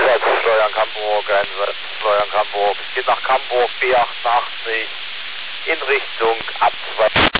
Vorwärts steuern Campenburg, Grenze, steuern Campenburg. Es geht nach Campenburg B88 in Richtung Ab2.